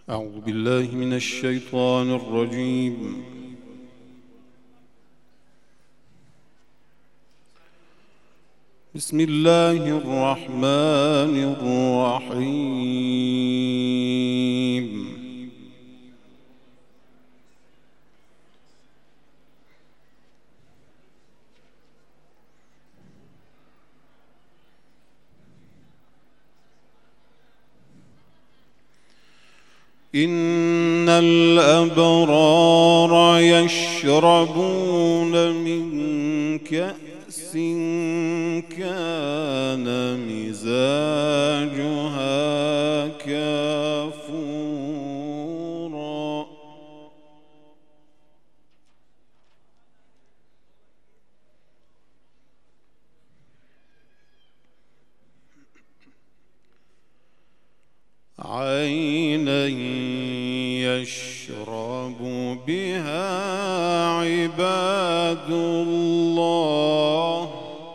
أعوذ بالله من الشيطان الرجيم. بسم الله الرحمن الرحيم. إن الأبرار يشربون من كأس كان مزاجها كافورا عينا يشرب بها عباد الله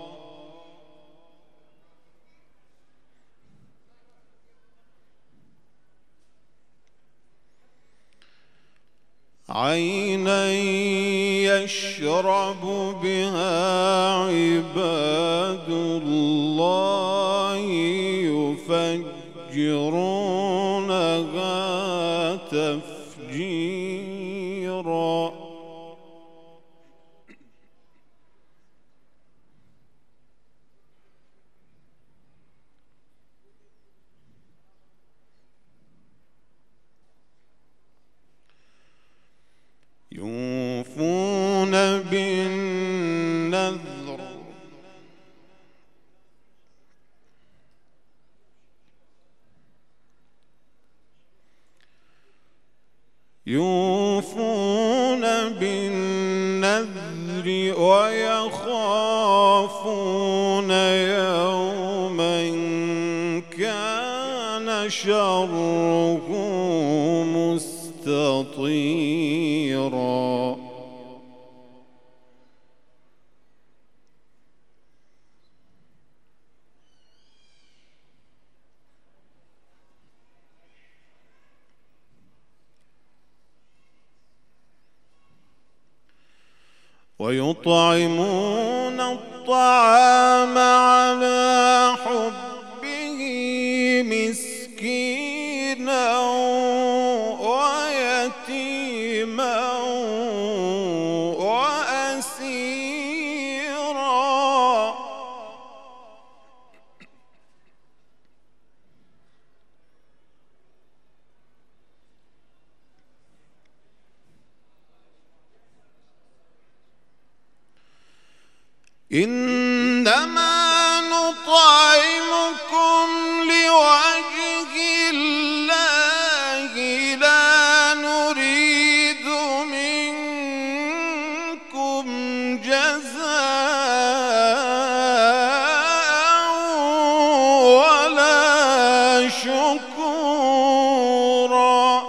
عينا يشرب بها عباد الله يفجرونها تفجيرا يوفون بالنذر ويخافون يوما كان شره مستطيرا ويطعمون الطعام على حبه مسكينا ويتيما وأسيرا إنما نطعمكم لوجه الله لا نريد منكم جزاء ولا شكورا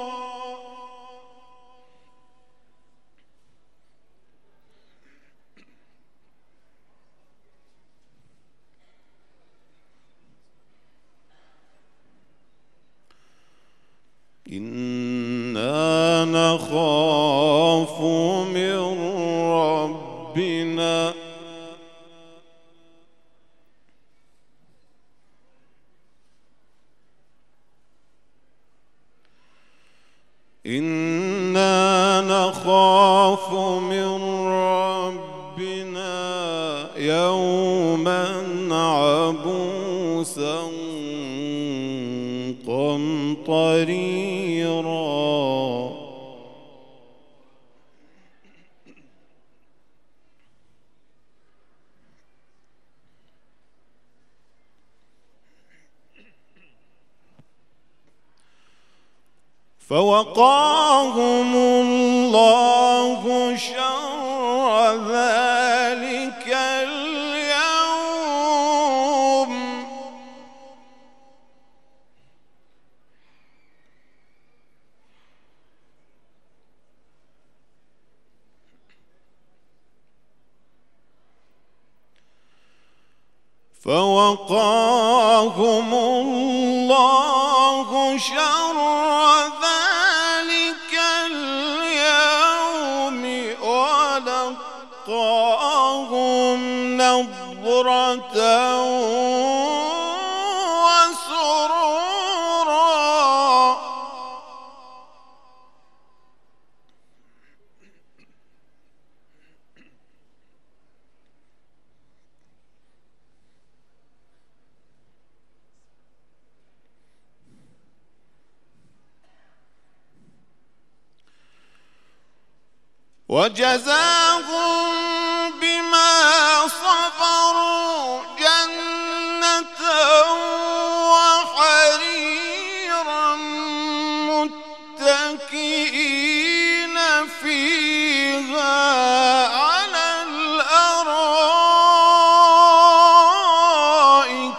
إنا نخاف من ربنا يوما عبوسا قمطريرا فوقاهم الله شر ذلك اليوم فوقاهم الله شر ذلك ولقاهم نضرة وسرورا. وجزاهم بما صبروا جنة وحريرا متكئين فيها على الأرائك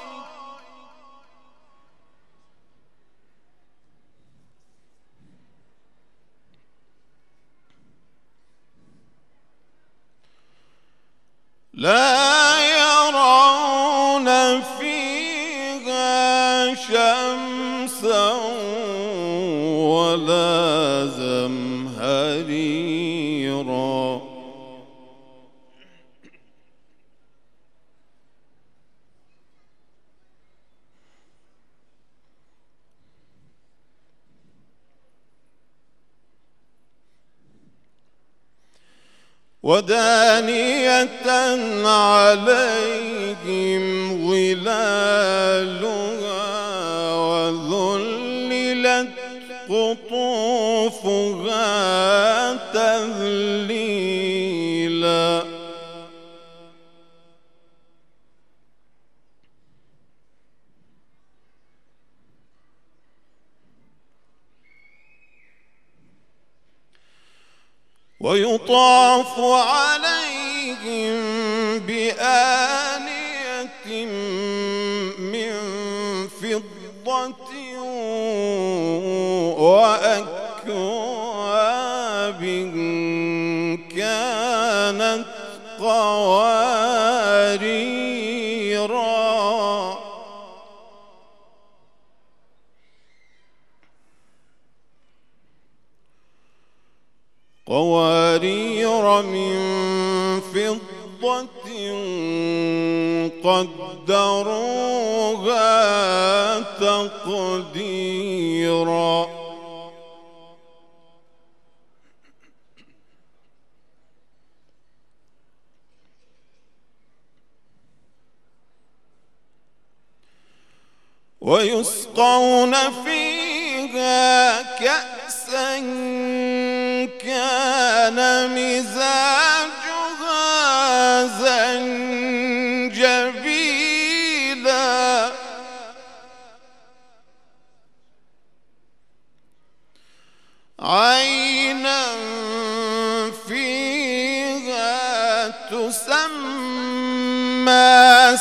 لا يرون فيها شمسا ولا زمهريرا. ودانية عليهم ظلالها وذللت قطوفها تذليلا. ويطاف عليهم بآنية من فضة وأكواب كانت قواريرا. قوارير من فضة قدروها تقديرا. ويسقون فيها كأسا كان مزاجها زنجبيلا. عينا فيها تسمى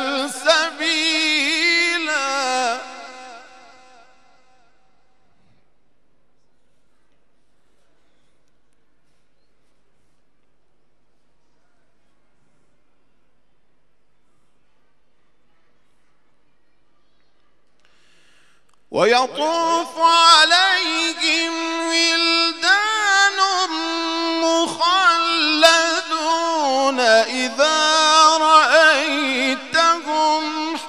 سلسبيلا. ويطوف عليهم ولدان مخلدون إذا رأيتهم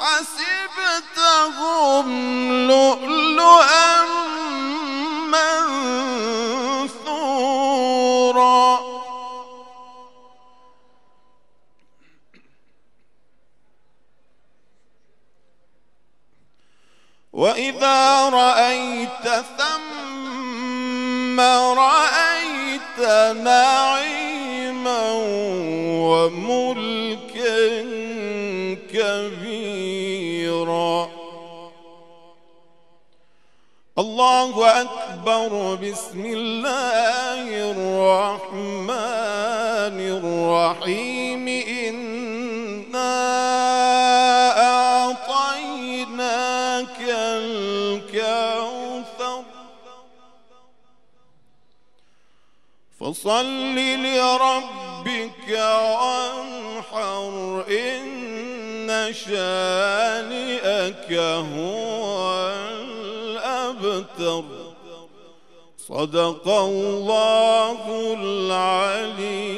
حسبتهم لؤلؤا منثورا. وإذا رأيت ثم رأيت نعيما وملكا كبيرا. الله أكبر. بسم الله الرحمن الرحيم. أعطيناك الكوثر فصل لربك وانحر إن شانئك هو الأبتر. صدق الله العلي